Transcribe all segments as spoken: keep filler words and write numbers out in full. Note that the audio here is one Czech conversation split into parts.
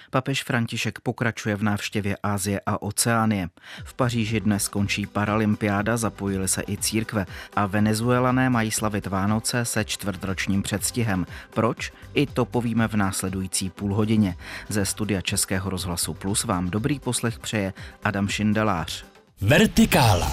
Papež František pokračuje v návštěvě Asie a Oceánie. V Paříži dnes končí paralympiáda, zapojily se i církve a Venezuelané mají slavit Vánoce se čtvrtročním předstihem. Proč? I to povíme v následující půlhodině. Ze studia Českého rozhlasu Plus vám dobrý poslech přeje Adam Šindelář. Vertikála.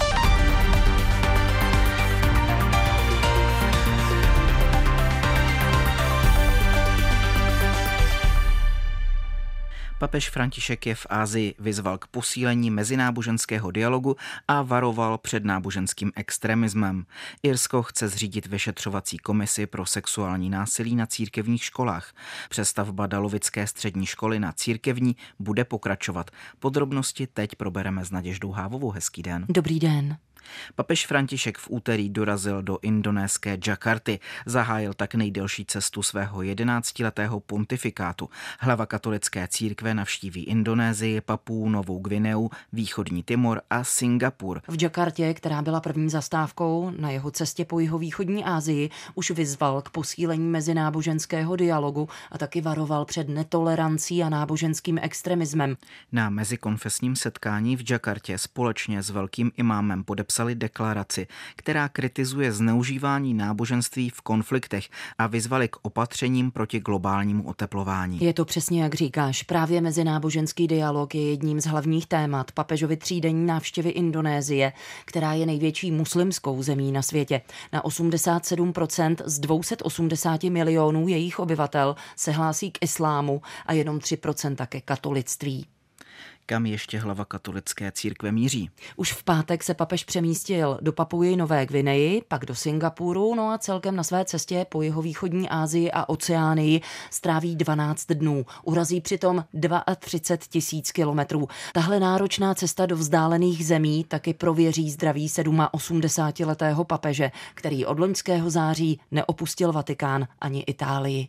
Papež František je v Asii, vyzval k posílení mezináboženského dialogu a varoval před náboženským extremismem. Irsko chce zřídit vyšetřovací komisi pro sexuální násilí na církevních školách. Přestavba Dalovické střední školy na církevní bude pokračovat. Podrobnosti teď probereme s Naděždou Hávovou. Hezký den. Dobrý den. Papež František v úterý dorazil do indonéské Jakarty. Zahájil tak nejdelší cestu svého jedenáctiletého pontifikátu. Hlava katolické církve navštíví Indonésii, Papuu Novou Gvineu, východní Timor a Singapur. V Jakartě, která byla první zastávkou na jeho cestě po jihovýchodní Asii, už vyzval k posílení mezináboženského dialogu a taky varoval před netolerancí a náboženským extremismem. Na mezikonfesním setkání v Jakartě společně s velkým imámem podepsali deklaraci, která kritizuje zneužívání náboženství v konfliktech a vyzvali k opatřením proti globálnímu oteplování. Je to přesně jak říkáš. Právě mezináboženský dialog je jedním z hlavních témat papežovy třídenní návštěvy Indonésie, která je největší muslimskou zemí na světě. Na osmdesát sedm procent z dvě stě osmdesát milionů jejich obyvatel se hlásí k islámu a jenom tři procenta ke katolictví. Kam ještě hlava katolické církve míří? Už v pátek se papež přemístil do Papuji Nové Gvineji, pak do Singapuru, no a celkem na své cestě po jihovýchodní Asii a Oceánii stráví dvanáct dnů. Urazí přitom třicet dva tisíc kilometrů. Tahle náročná cesta do vzdálených zemí taky prověří zdraví osmdesátiletého papeže, který od loňského září neopustil Vatikán ani Itálii.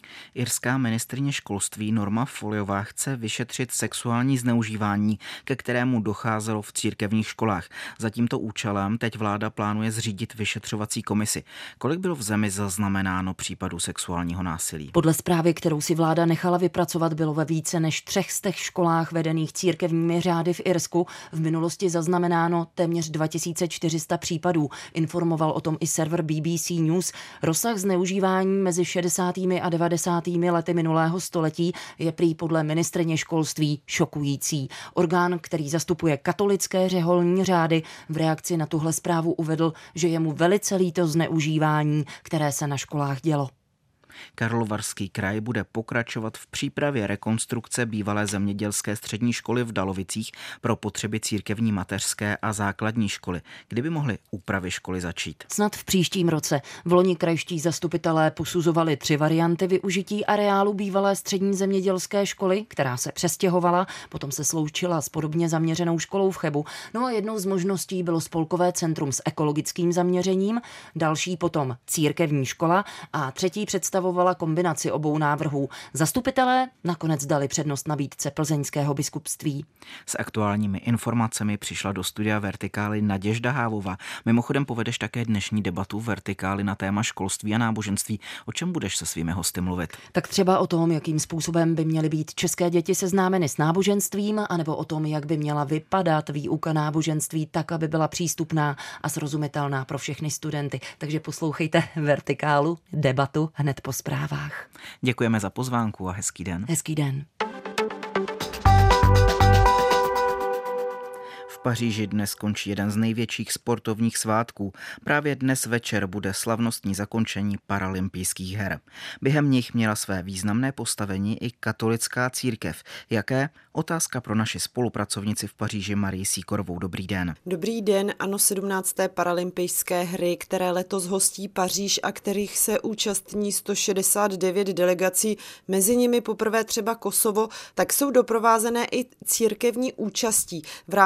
Irská ministryně školství Norma Foleyová chce vyšetřit sexuální zneužívání, ke kterému docházelo v církevních školách. Za tímto účelem teď vláda plánuje zřídit vyšetřovací komisi. Kolik bylo v zemi zaznamenáno případů sexuálního násilí? Podle zprávy, kterou si vláda nechala vypracovat, bylo ve více než třech stech školách vedených církevními řády v Irsku v minulosti zaznamenáno téměř dva tisíce čtyři sta případů. Informoval o tom i server B B C News. Rozsah zneužívání mezi šedesátými a devadesátými lety minulého století je prý podle ministryně školství šokující. Orgán, který zastupuje katolické řeholní řády, v reakci na tuhle zprávu uvedl, že je mu velice líto zneužívání, které se na školách dělo. Karlovarský kraj bude pokračovat v přípravě rekonstrukce bývalé zemědělské střední školy v Dalovicích pro potřeby církevní mateřské a základní školy. Kdyby mohly úpravy školy začít? Snad v příštím roce. V loni krajští zastupitelé posuzovali tři varianty využití areálu bývalé střední zemědělské školy, která se přestěhovala, potom se sloučila s podobně zaměřenou školou v Chebu. No a jednou z možností bylo spolkové centrum s ekologickým zaměřením, další potom církevní škola a třetí představovala kombinaci obou návrhů. Zastupitelé nakonec dali přednost nabídce plzeňského biskupství. S aktuálními informacemi přišla do studia Vertikály Naděžda Hávová. Mimochodem povedeš také dnešní debatu Vertikály na téma školství a náboženství. O čem budeš se svými hosty mluvit? Tak třeba o tom, jakým způsobem by měly být české děti seznámeny s náboženstvím, anebo o tom, jak by měla vypadat výuka náboženství tak, aby byla přístupná a srozumitelná pro všechny studenty. Takže poslouchejte Vertikálu, debatu hned po zprávách. Děkujeme za pozvánku a hezký den. Hezký den. V Paříži dnes končí jeden z největších sportovních svátků. Právě dnes večer bude slavnostní zakončení paralympijských her. Během nich měla své významné postavení i katolická církev. Jaké? Otázka pro naši spolupracovnici v Paříži Marii Sýkorovou. Dobrý den. Dobrý den, ano, sedmnácté paralympijské hry, které letos hostí Paříž a kterých se účastní sto šedesát devět delegací, mezi nimi poprvé třeba Kosovo, tak jsou doprovázené i církevní účastí. V rámci her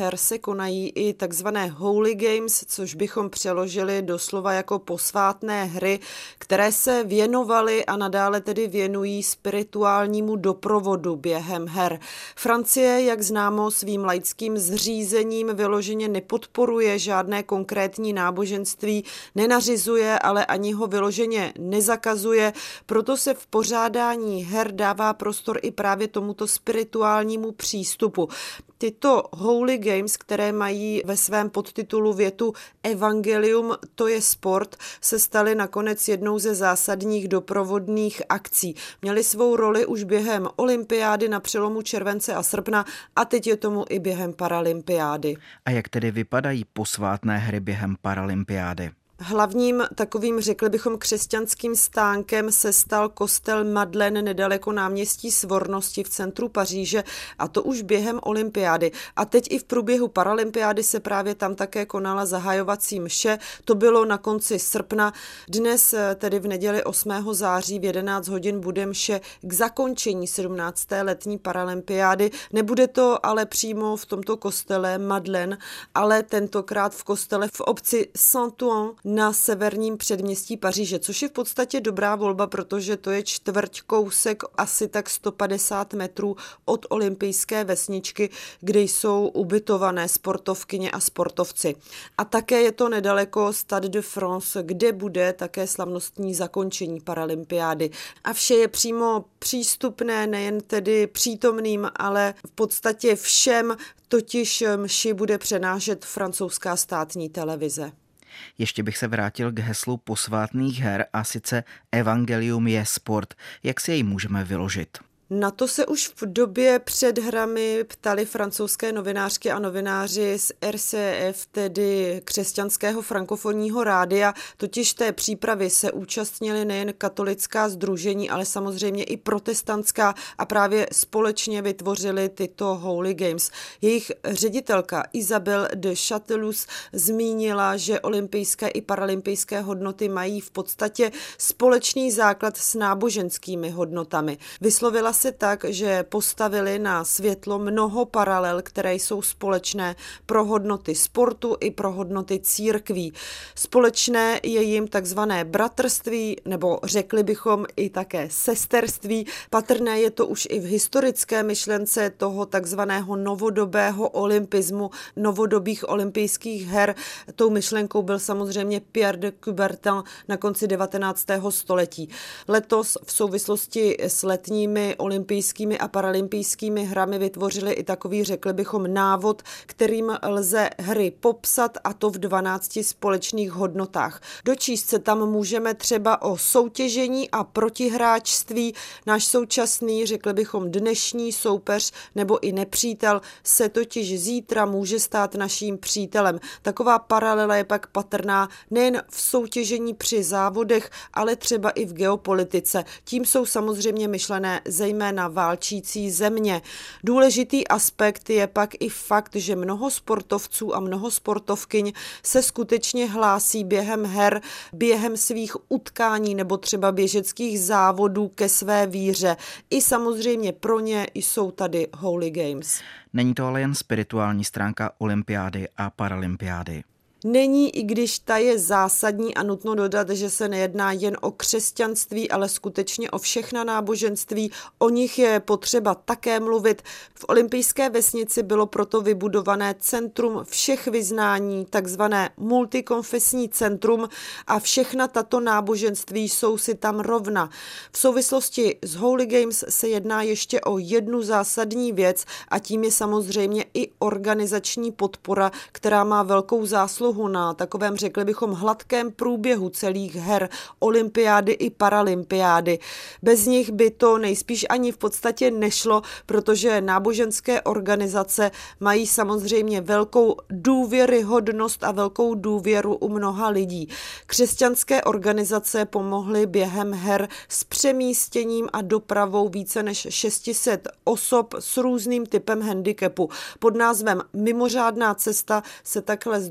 večer se konají i takzvané Holy Games, což bychom přeložili doslova jako posvátné hry, které se věnovaly a nadále tedy věnují spirituálnímu doprovodu během her. Francie, jak známo, svým laickým zřízením vyloženě nepodporuje žádné konkrétní náboženství, nenařizuje, ale ani ho vyloženě nezakazuje, proto se v pořádání her dává prostor i právě tomuto spirituálnímu přístupu. Tyto Holy Games, které mají ve svém podtitulu větu Evangelium, to je sport, se staly nakonec jednou ze zásadních doprovodných akcí. Měly svou roli už během olympiády na přelomu července a srpna a teď je tomu i během paralympiády. A jak tedy vypadají posvátné hry během paralympiády? Hlavním takovým, řekli bychom, křesťanským stánkem se stal kostel Madeleine nedaleko náměstí Svornosti v centru Paříže, a to už během olympiády. A teď i v průběhu paralympiády se právě tam také konala zahajovací mše. To bylo na konci srpna. Dnes, tedy v neděli osmého září v jedenáct hodin, bude mše k zakončení sedmnácté letní paralympiády. Nebude to ale přímo v tomto kostele Madeleine, ale tentokrát v kostele v obci Saint-Ouen na severním předměstí Paříže, což je v podstatě dobrá volba, protože to je čtvrť kousek asi tak sto padesát metrů od olympijské vesničky, kde jsou ubytované sportovkyně a sportovci. A také je to nedaleko Stade de France, kde bude také slavnostní zakončení paralympiády. A vše je přímo přístupné nejen tedy přítomným, ale v podstatě všem, totiž mši bude přenášet francouzská státní televize. Ještě bych se vrátil k heslu posvátných her, a sice Evangelium je sport. Jak si jej můžeme vyložit? Na to se už v době před hrami ptali francouzské novinářky a novináři z R C F, tedy křesťanského frankofonního rádia, totiž té přípravy se účastnili nejen katolická sdružení, ale samozřejmě i protestantská a právě společně vytvořili tyto Holy Games. Jejich ředitelka Isabelle de Chatelus zmínila, že olympijské i paralympijské hodnoty mají v podstatě společný základ s náboženskými hodnotami. Vyslovila se tak, že postavili na světlo mnoho paralel, které jsou společné pro hodnoty sportu i pro hodnoty církví. Společné je jim takzvané bratrství, nebo řekli bychom i také sesterství. Patrné je to už i v historické myšlence toho takzvaného novodobého olympismu, novodobých olympijských her. Tou myšlenkou byl samozřejmě Pierre de Coubertin na konci devatenáctého století. Letos v souvislosti s letními olympijskými a paralympijskými hrami vytvořili i takový, řekli bychom, návod, kterým lze hry popsat, a to v dvanácti společných hodnotách. Dočíst se tam můžeme třeba o soutěžení a protihráčství. Náš současný, řekli bychom, dnešní soupeř nebo i nepřítel se totiž zítra může stát naším přítelem. Taková paralela je pak patrná nejen v soutěžení při závodech, ale třeba i v geopolitice. Tím jsou samozřejmě myšlené zejména válčící země. Důležitý aspekt je pak i fakt, že mnoho sportovců a mnoho sportovkyň se skutečně hlásí během her, během svých utkání nebo třeba běžeckých závodů ke své víře. I samozřejmě pro ně jsou tady Holy Games. Není to ale jen spirituální stránka olympiády a paralympiády. Není, i když ta je zásadní, a nutno dodat, že se nejedná jen o křesťanství, ale skutečně o všechna náboženství. O nich je potřeba také mluvit. V olympijské vesnici bylo proto vybudované centrum všech vyznání, takzvané multikonfesní centrum, a všechna tato náboženství jsou si tam rovna. V souvislosti s Holy Games se jedná ještě o jednu zásadní věc, a tím je samozřejmě i organizační podpora, která má velkou zásluhu na takovém, řekli bychom, hladkém průběhu celých her, olympiády i paralympiády. Bez nich by to nejspíš ani v podstatě nešlo, protože náboženské organizace mají samozřejmě velkou důvěryhodnost a velkou důvěru u mnoha lidí. Křesťanské organizace pomohly během her s přemístěním a dopravou více než šest set osob s různým typem handicapu. Pod názvem Mimořádná cesta se takhle sdružilo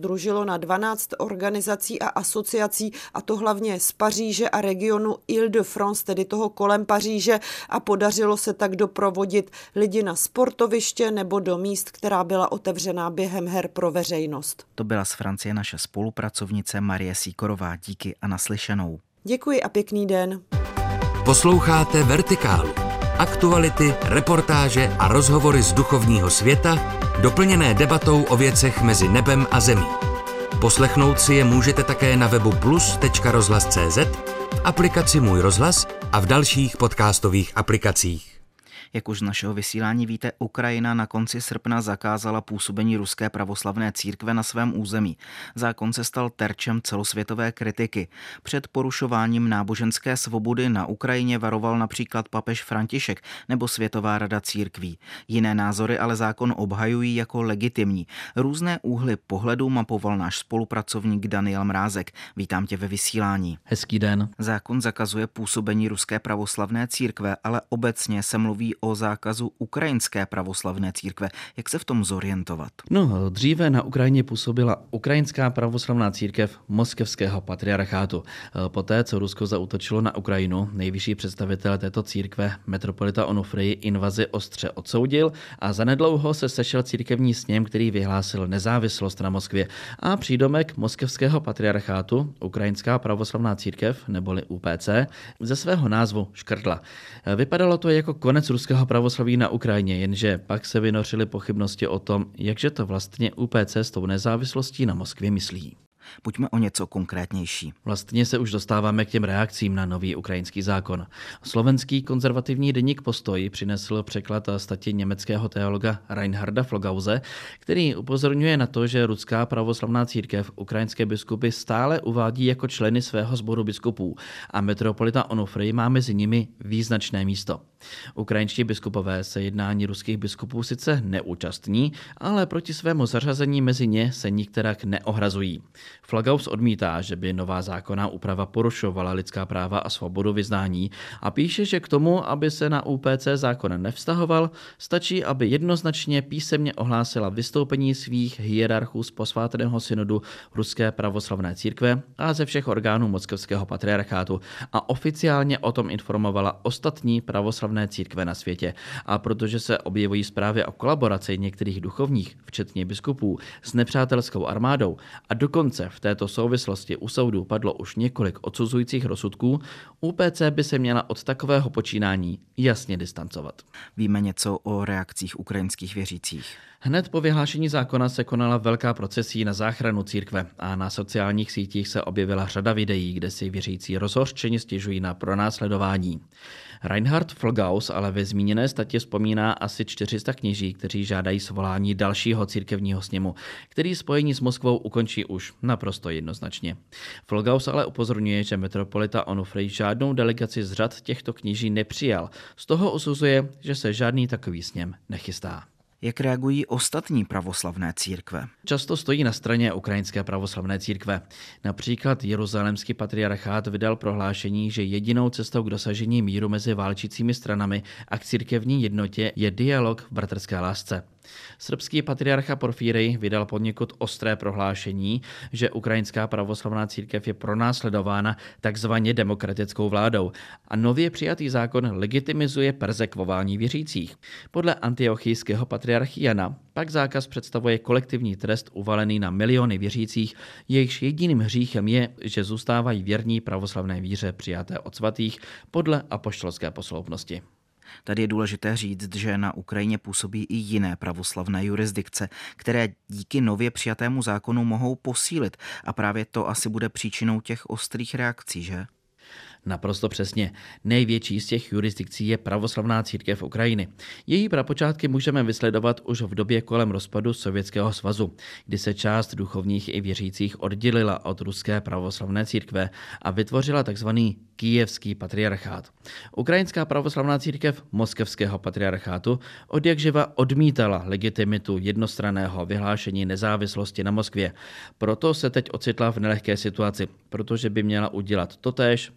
na dvanáct organizací a asociací, a to hlavně z Paříže a regionu Île-de-France, tedy toho kolem Paříže, a podařilo se tak doprovodit lidi na sportoviště nebo do míst, která byla otevřená během her pro veřejnost. To byla z Francie naše spolupracovnice Marie Sýkorová. Díky a naslyšenou. Děkuji a pěkný den. Posloucháte Vertikálu. Aktuality, reportáže a rozhovory z duchovního světa, doplněné debatou o věcech mezi nebem a zemí. Poslechnout si je můžete také na webu plus tečka rozhlas tečka cé zet, v aplikaci Můj rozhlas a v dalších podcastových aplikacích. Jak už z našeho vysílání víte, Ukrajina na konci srpna zakázala působení ruské pravoslavné církve na svém území. Zákon se stal terčem celosvětové kritiky. Před porušováním náboženské svobody na Ukrajině varoval například papež František nebo Světová rada církví. Jiné názory ale zákon obhajují jako legitimní. Různé úhly pohledu mapoval náš spolupracovník Daniel Mrázek. Vítám tě ve vysílání. Hezký den. Zákon zakazuje působení ruské pravoslavné církve, ale obecně se mluví o zákazu ukrajinské pravoslavné církve. Jak se v tom zorientovat? No, dříve na Ukrajině působila ukrajinská pravoslavná církev Moskevského patriarchátu. Poté, co Rusko zaútočilo na Ukrajinu, nejvyšší představitel této církve, metropolita Onufrij, invazi ostře odsoudil a zanedlouho se sešel církevní sněm, který vyhlásil nezávislost na Moskvě. A přídomek Moskevského patriarchátu, ukrajinská pravoslavná církev, neboli U P C, ze svého názvu škrtla. Vypadalo to jako konec ruského pravoslaví na Ukrajině, jenže pak se vynořily pochybnosti o tom, jakže to vlastně U P C s tou nezávislostí na Moskvě myslí. Buďme o něco konkrétnější. Vlastně se už dostáváme k těm reakcím na nový ukrajinský zákon. Slovenský konzervativní deník Postoj přinesl překlad stati německého teologa Reinharda Flogause, který upozorňuje na to, že ruská pravoslavná církev ukrajinské biskupy stále uvádí jako členy svého sboru biskupů a metropolita Onufrij má mezi nimi význačné místo. Ukrajinští biskupové se jednání ruských biskupů sice neúčastní, ale proti svému zařazení mezi ně se nikterak neohrazují. Flagaus odmítá, že by nová zákonná úprava porušovala lidská práva a svobodu vyznání a píše, že k tomu, aby se na U P C zákon nevztahoval, stačí, aby jednoznačně písemně ohlásila vystoupení svých hierarchů z posvátného synodu ruské pravoslavné církve a ze všech orgánů Moskevského patriarchátu a oficiálně o tom informovala ostatní pravoslavné církve na světě. A protože se objevují zprávy o kolaboraci některých duchovních, včetně biskupů, s nepřátelskou armádou a dokonce v této souvislosti u soudu padlo už několik odsuzujících rozsudků, U P C by se měla od takového počínání jasně distancovat. Víme něco o reakcích ukrajinských věřících? Hned po vyhlášení zákona se konala velká procesí na záchranu církve a na sociálních sítích se objevila řada videí, kde si věřící rozhořčeně stěžují na pronásledování. Reinhard Flgaus ale ve zmíněné statě vzpomíná asi čtyři sta kněží, kteří žádají svolání dalšího církevního sněmu, který spojení s Moskvou ukončí už naprosto jednoznačně. Flgaus ale upozorňuje, že metropolita Onufrij žádnou delegaci z řad těchto kněží nepřijal. Z toho usuzuje, že se žádný takový sněm nechystá. Jak reagují ostatní pravoslavné církve? Často stojí na straně ukrajinské pravoslavné církve. Například jeruzalémský patriarchát vydal prohlášení, že jedinou cestou k dosažení míru mezi válčícími stranami a k církevní jednotě je dialog v bratrské lásce. Srbský patriarcha Porfírej vydal poněkud ostré prohlášení, že ukrajinská pravoslavná církev je pronásledována takzvaně demokratickou vládou a nově přijatý zákon legitimizuje perzekvování věřících. Podle antiochijského patriarchy Jana pak zákaz představuje kolektivní trest uvalený na miliony věřících, jejichž jediným hříchem je, že zůstávají věrní pravoslavné víře přijaté od svatých podle apoštolské posloupnosti. Tady je důležité říct, že na Ukrajině působí i jiné pravoslavné jurisdikce, které díky nově přijatému zákonu mohou posílit a právě to asi bude příčinou těch ostrých reakcí, že? Naprosto přesně. Největší z těch jurisdikcí je pravoslavná církev Ukrajiny. Její prapočátky můžeme vysledovat už v době kolem rozpadu Sovětského svazu, kdy se část duchovních i věřících oddělila od ruské pravoslavné církve a vytvořila tzv. Kyjevský patriarchát. Ukrajinská pravoslavná církev Moskevského patriarchátu odjakživa odmítala legitimitu jednostranného vyhlášení nezávislosti na Moskvě. Proto se teď ocitla v nelehké situaci, protože by měla udělat totéž, co desítky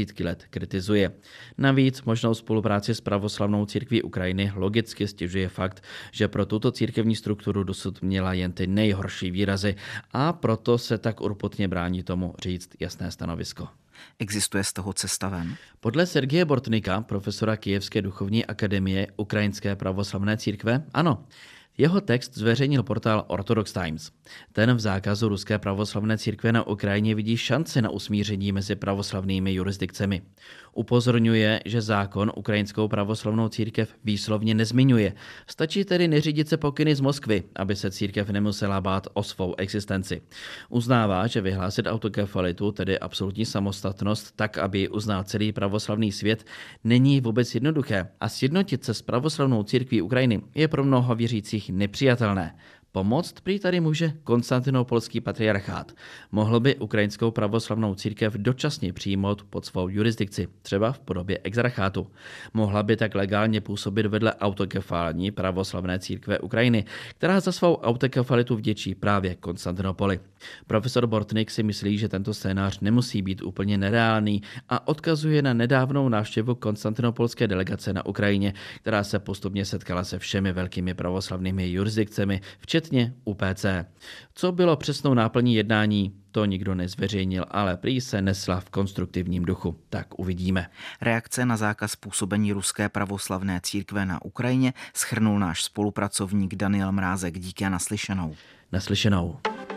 desítky let kritizuje. Navíc možnou spolupráci s pravoslavnou církví Ukrajiny logicky stěžuje fakt, že pro tuto církevní strukturu dosud měla jen ty nejhorší výrazy a proto se tak urputně brání tomu říct jasné stanovisko. Existuje z toho cesta ven? Podle Sergeje Bortnika, profesora Kyjevské duchovní akademie Ukrajinské pravoslavné církve, ano. Jeho text zveřejnil portál Orthodox Times. Ten v zákazu ruské pravoslavné církve na Ukrajině vidí šanci na usmíření mezi pravoslavnými jurisdikcemi. Upozorňuje, že zákon ukrajinskou pravoslavnou církev výslovně nezmiňuje. Stačí tedy neřídit se pokyny z Moskvy, aby se církev nemusela bát o svou existenci. Uznává, že vyhlásit autokefalitu, tedy absolutní samostatnost, tak, aby ji uznal celý pravoslavný svět, není vůbec jednoduché a sjednotit se s pravoslavnou církví Ukrajiny je pro mnoho věřících nepřijatelné. Pomoct prý tady může Konstantinopolský patriarchát. Mohl by ukrajinskou pravoslavnou církev dočasně přijmout pod svou jurisdikci, třeba v podobě exarchátu. Mohla by tak legálně působit vedle autokefální pravoslavné církve Ukrajiny, která za svou autokefalitu vděčí právě Konstantinopoli. Profesor Bortnik si myslí, že tento scénář nemusí být úplně nereálný a odkazuje na nedávnou návštěvu konstantinopolské delegace na Ukrajině, která se postupně setkala se všemi velkými pravoslavnými jurisdikcemi, včetně U P C. Co bylo přesnou náplní jednání, to nikdo nezveřejnil, ale prý se nesla v konstruktivním duchu. Tak uvidíme. Reakce na zákaz působení ruské pravoslavné církve na Ukrajině shrnul náš spolupracovník Daniel Mrázek. Díky a naslyšenou. Naslyšenou.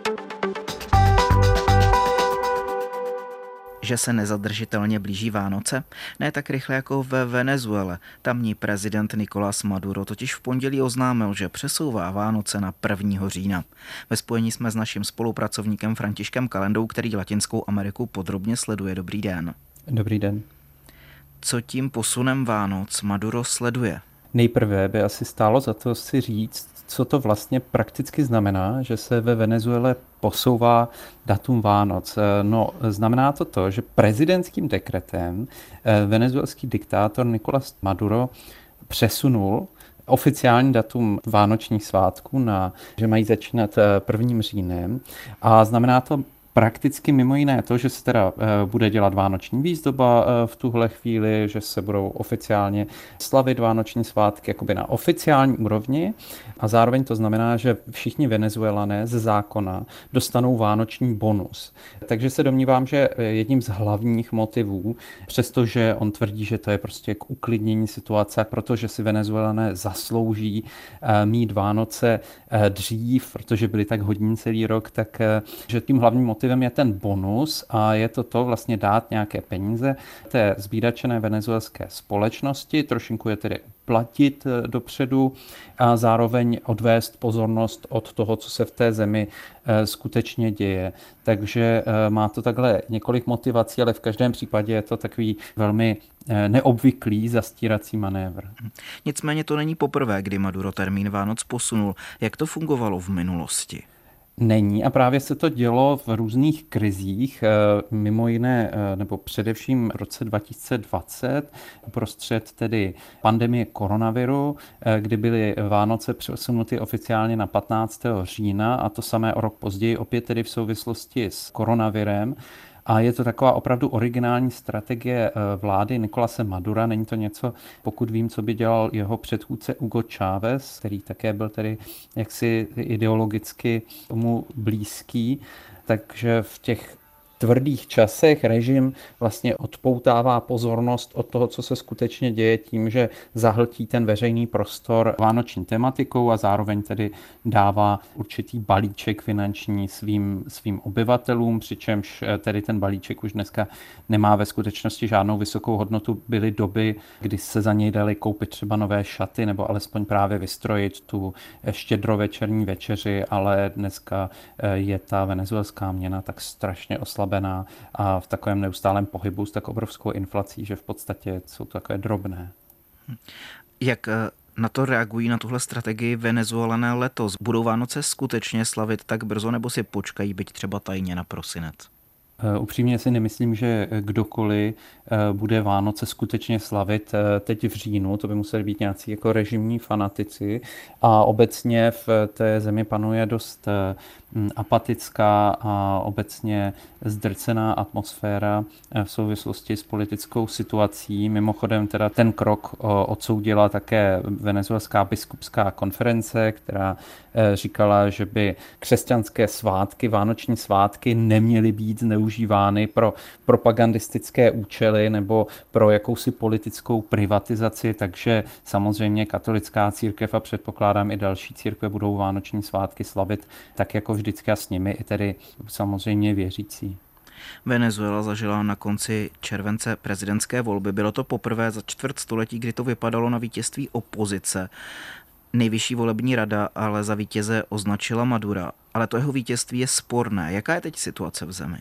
Že se nezadržitelně blíží Vánoce? Ne tak rychle jako ve Venezuele. Tamní prezident Nicolás Maduro totiž v pondělí oznámil, že přesouvá Vánoce na prvního října. Ve spojení jsme s naším spolupracovníkem Františkem Kalendou, který Latinskou Ameriku podrobně sleduje. Dobrý den. Dobrý den. Co tím posunem Vánoc Maduro sleduje? Nejprve by asi stálo za to si říct, co to vlastně prakticky znamená, že se ve Venezuele posouvá datum Vánoc. No, znamená to to, že prezidentským dekretem venezuelský diktátor Nicolás Maduro přesunul oficiální datum vánočních svátků na, že mají začínat prvním říjnem a znamená to prakticky mimo jiné to, že se teda bude dělat vánoční výzdoba v tuhle chvíli, že se budou oficiálně slavit vánoční svátky jakoby na oficiální úrovni a zároveň to znamená, že všichni Venezuelané ze zákona dostanou vánoční bonus. Takže se domnívám, že jedním z hlavních motivů, přestože on tvrdí, že to je prostě k uklidnění situace, protože si Venezuelané zaslouží mít Vánoce dřív, protože byli tak hodní celý rok, tak že tím hlavním motivem je ten bonus a je to to vlastně dát nějaké peníze té zbídačené venezuelské společnosti, trošinku je tedy platit dopředu a zároveň odvést pozornost od toho, co se v té zemi skutečně děje. Takže má to takhle několik motivací, ale v každém případě je to takový velmi neobvyklý zastírací manévr. Nicméně to není poprvé, kdy Maduro termín Vánoc posunul. Jak to fungovalo v minulosti? Není a právě se to dělo v různých krizích, mimo jiné, nebo především v roce dva tisíce dvacet, uprostřed tedy pandemie koronaviru, kdy byly Vánoce přesunuty oficiálně na patnáctého října a to samé o rok později, opět tedy v souvislosti s koronavirem. A je to taková opravdu originální strategie vlády Nicolase Madura. Není to něco, pokud vím, co by dělal jeho předchůdce Hugo Chávez, který také byl tedy jaksi ideologicky tomu blízký. Takže v těch tvrdých časech režim vlastně odpoutává pozornost od toho, co se skutečně děje tím, že zahltí ten veřejný prostor vánoční tematikou a zároveň tedy dává určitý balíček finanční svým, svým obyvatelům, přičemž tedy ten balíček už dneska nemá ve skutečnosti žádnou vysokou hodnotu. Byly doby, kdy se za něj dali koupit třeba nové šaty nebo alespoň právě vystrojit tu štědrovečerní večeři, ale dneska je ta venezuelská měna tak strašně oslabená a v takovém neustálém pohybu s tak obrovskou inflací, že v podstatě jsou to takové drobné. Jak na to reagují, na tuhle strategii Venezuelané letos? Budou Vánoce skutečně slavit tak brzo, nebo si počkají, byť třeba tajně na prosinec? Upřímně si nemyslím, že kdokoliv bude Vánoce skutečně slavit teď v říjnu, to by museli být nějací jako režimní fanatici a obecně v té zemi panuje dost apatická a obecně zdrcená atmosféra v souvislosti s politickou situací. Mimochodem teda ten krok odsoudila také venezuelská biskupská konference, která říkala, že by křesťanské svátky, vánoční svátky neměly být zneužívány pro propagandistické účely nebo pro jakousi politickou privatizaci, takže samozřejmě katolická církev a předpokládám i další církve budou vánoční svátky slavit tak jako vždycky a s nimi i tedy samozřejmě věřící. Venezuela zažila na konci července prezidentské volby. Bylo to poprvé za čtvrt století, kdy to vypadalo na vítězství opozice. Nejvyšší volební rada ale za vítěze označila Madura, ale to jeho vítězství je sporné. Jaká je teď situace v zemi?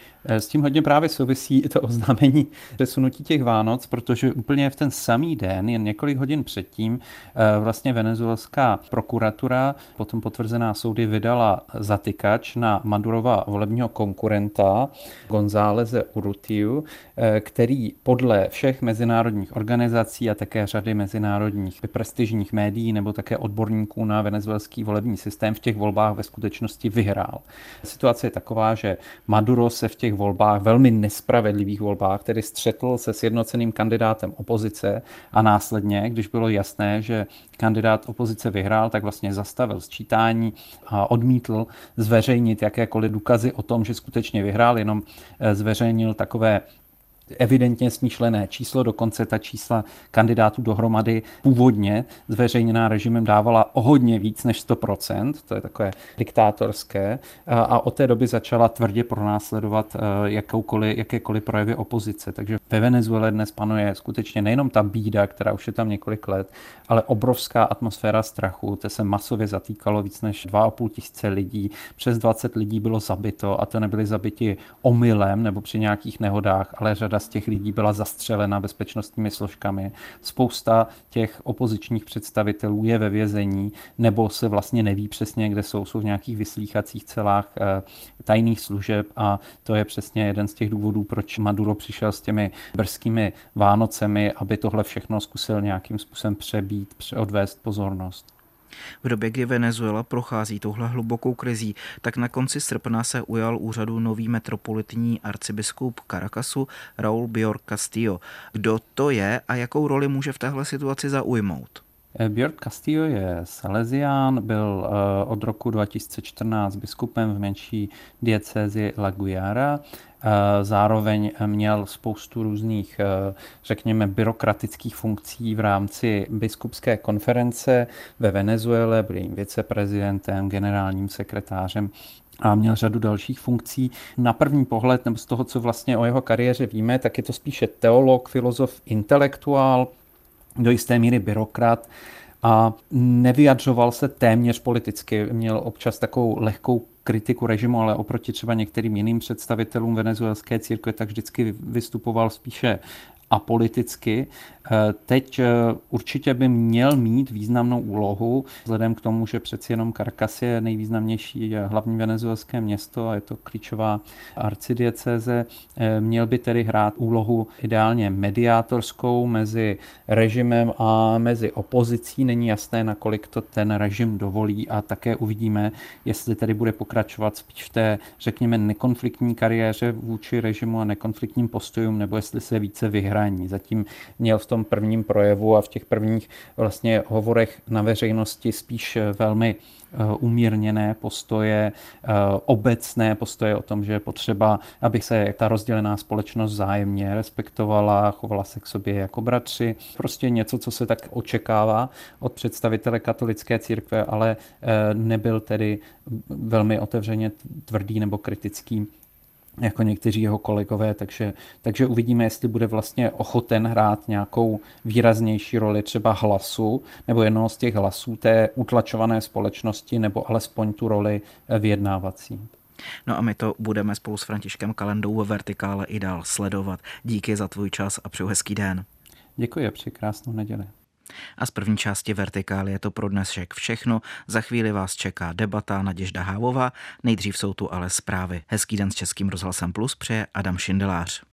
S tím hodně právě souvisí i to oznámení přesunutí těch Vánoc, protože úplně v ten samý den, jen několik hodin předtím, vlastně venezuelská prokuratura, potom potvrzená soudy, vydala zatykač na Madurova volebního konkurenta Gonzáleze Urrutiu, který podle všech mezinárodních organizací a také řady mezinárodních prestižních médií nebo také odborníků na venezuelský volební systém v těch volbách ve skutečnosti vyhrál. Situace je taková, že Maduro se v těch volbách, velmi nespravedlivých volbách, tedy střetl se sjednoceným kandidátem opozice a následně, když bylo jasné, že kandidát opozice vyhrál, tak vlastně zastavil sčítání a odmítl zveřejnit jakékoliv důkazy o tom, že skutečně vyhrál, jenom zveřejnil takové evidentně smýšlené číslo, dokonce ta čísla kandidátů dohromady původně zveřejněná režimem dávala o hodně víc než sto procent, to je takové diktátorské, a od té doby začala tvrdě pronásledovat jakoukoliv, jakékoliv projevy opozice. Takže ve Venezuele dnes panuje skutečně nejenom ta bída, která už je tam několik let, ale obrovská atmosféra strachu, to se masově zatýkalo víc než dva a půl tisíce lidí, přes dvacet lidí bylo zabito a to nebyli zabiti omylem nebo při nějakých nehodách, ale řada z těch lidí byla zastřelena bezpečnostními složkami. Spousta těch opozičních představitelů je ve vězení nebo se vlastně neví přesně, kde jsou, jsou v nějakých vyslýchacích celách e, tajných služeb a to je přesně jeden z těch důvodů, proč Maduro přišel s těmi brzkými Vánocemi, aby tohle všechno zkusil nějakým způsobem přebít, odvést pozornost. V době, kdy Venezuela prochází touhle hlubokou krizí, tak na konci srpna se ujal úřadu nový metropolitní arcibiskup Caracasu Raúl Bjork Castillo. Kdo to je a jakou roli může v téhle situaci zaujmout? Bjork Castillo je Salesián, byl od roku dva tisíce čtrnáct biskupem v menší diecézi La Guajira. Zároveň měl spoustu různých, řekněme, byrokratických funkcí v rámci biskupské konference ve Venezuele, byl jím viceprezidentem, generálním sekretářem a měl řadu dalších funkcí. Na první pohled, nebo z toho, co vlastně o jeho kariéře víme, tak je to spíše teolog, filozof, intelektuál, do jisté míry byrokrat a nevyjadřoval se téměř politicky. Měl občas takovou lehkou kritiku režimu, ale oproti třeba některým jiným představitelům venezuelské církve tak vždycky vystupoval spíše apoliticky. Teď určitě by měl mít významnou úlohu, vzhledem k tomu, že přeci jenom Caracas je nejvýznamnější hlavní venezuelské město a je to klíčová arcidiecéze. Měl by tedy hrát úlohu ideálně mediátorskou mezi režimem a mezi opozicí. Není jasné, nakolik to ten režim dovolí a také uvidíme, jestli tedy bude pokračovat spíš v té, řekněme, nekonfliktní kariéře vůči režimu a nekonfliktním postojům, nebo jestli se více vyhrání. Zatím měl v tom prvním projevu a v těch prvních vlastně hovorech na veřejnosti spíš velmi umírněné postoje, obecné postoje o tom, že je potřeba, aby se ta rozdělená společnost vzájemně respektovala, chovala se k sobě jako bratři. Prostě něco, co se tak očekává od představitele katolické církve, ale nebyl tedy velmi otevřeně tvrdý nebo kritický jako někteří jeho kolegové, takže, takže uvidíme, jestli bude vlastně ochoten hrát nějakou výraznější roli třeba hlasu, nebo jednoho z těch hlasů té utlačované společnosti, nebo alespoň tu roli vyjednávací. No a my to budeme spolu s Františkem Kalendou ve Vertikále i dál sledovat. Díky za tvůj čas a přeju hezký den. Děkuji a přeji krásnou neděli. A z první části Vertikály je to pro dnešek všechno. Za chvíli vás čeká debata Naděžda Hávová. Nejdřív jsou tu ale zprávy. Hezký den s Českým rozhlasem Plus přeje Adam Šindelář.